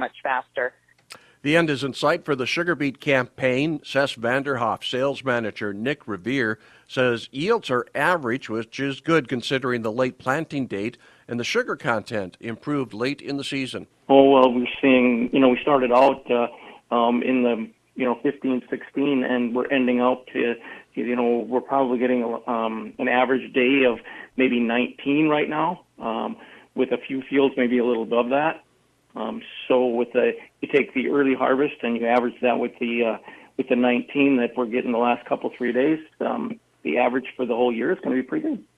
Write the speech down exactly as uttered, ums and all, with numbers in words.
much faster. The end is in sight for the Sugar Beet campaign. Cess Vanderhoff sales manager Nick Revere says yields are average, which is good considering the late planting date, and the sugar content improved late in the season. Oh, well, we're seeing, you know, we started out uh, um, in the, you know, fifteen, sixteen, and we're ending out to, you know, we're probably getting um, an average day of maybe nineteen right now, um, with a few fields maybe a little above that. Um, so with the, you take the early harvest and you average that with the uh, with the nineteen that we're getting the last couple three days, um, the average for the whole year is going to be pretty good.